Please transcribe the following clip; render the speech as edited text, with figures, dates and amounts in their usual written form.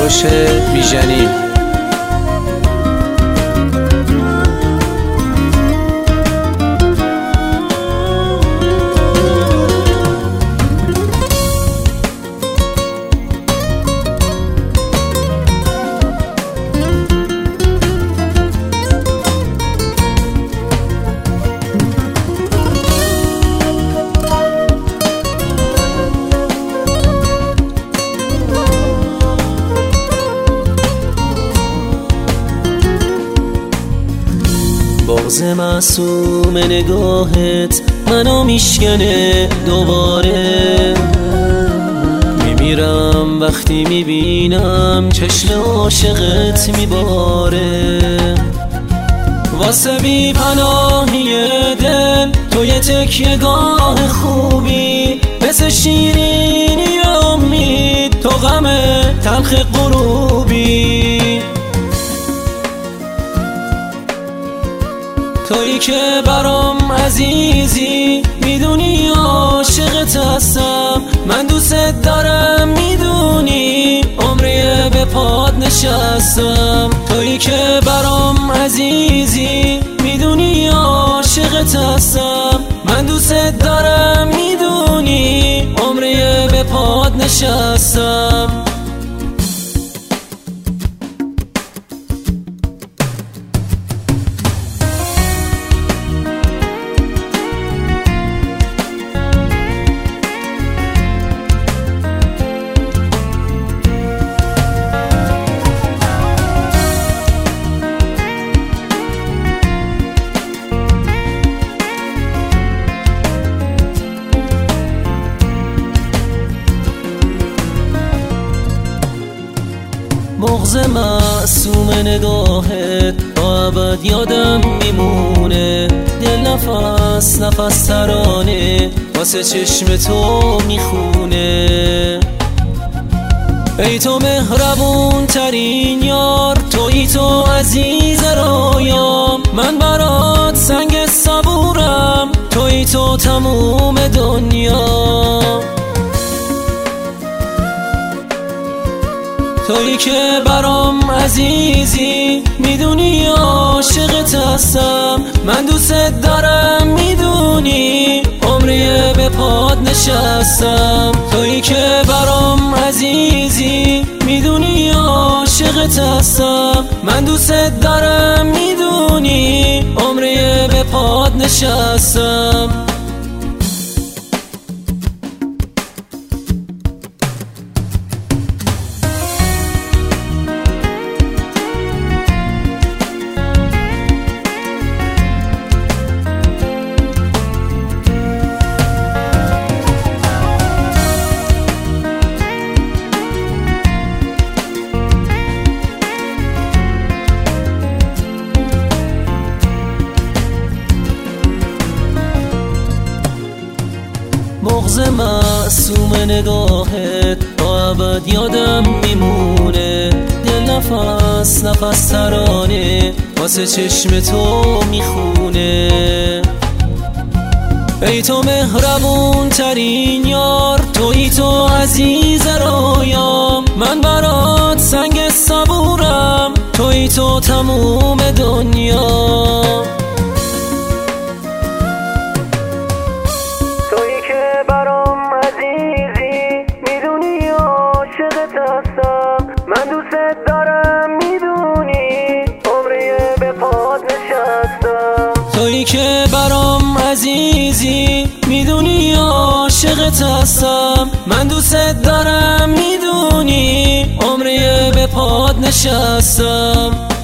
کوروش بیژنی. بغض معصوم نگاهت منو میشکنه دوباره، میمیرم وقتی میبینم چشم عاشقت میباره. واسه بی پناهی دل تو یه تکیه‌گاه خوبی، مثل شیرینی امید تو غم تلخ غروبی. تویی که برام عزیزی، میدونی عاشقت هستم، من دوست دارم میدونی، عمری به پات نشستم. تویی که برام عزیزی، میدونی عاشقت هستم، من دوست دارم میدونی، عمری به پات نشستم. بغض معصوم نگاهت تا ابد یادم میمونه، دل نفس نفس ترانه واسه چشم تو میخونه. ای تو مهربون ترین یار، تویی تو عزیز رویام، من برات سنگ صبورم، تویی تو تموم دنیا. تویی که برام عزیزی، میدونی عاشقت هستم، من دوست دارم میدونی، عمری به پات نشستم. تویی که برام عزیزی، میدونی عاشقت هستم، من دوست دارم میدونی، عمری به پات نشستم. بغض معصوم نگاهت تا ابد یادم میمونه، دل نفس نفس ترانه واسه چشم تو میخونه. ای تو مهربون ترین یار، تویی تو عزیز رویام، من برات سنگ صبورم، تویی تو تموم دنیا. من دوست دارم میدونی، عمری به پات نشستم. تویی که برام عزیزی، میدونی عاشقت هستم، من دوست دارم میدونی، عمری به پات نشستم.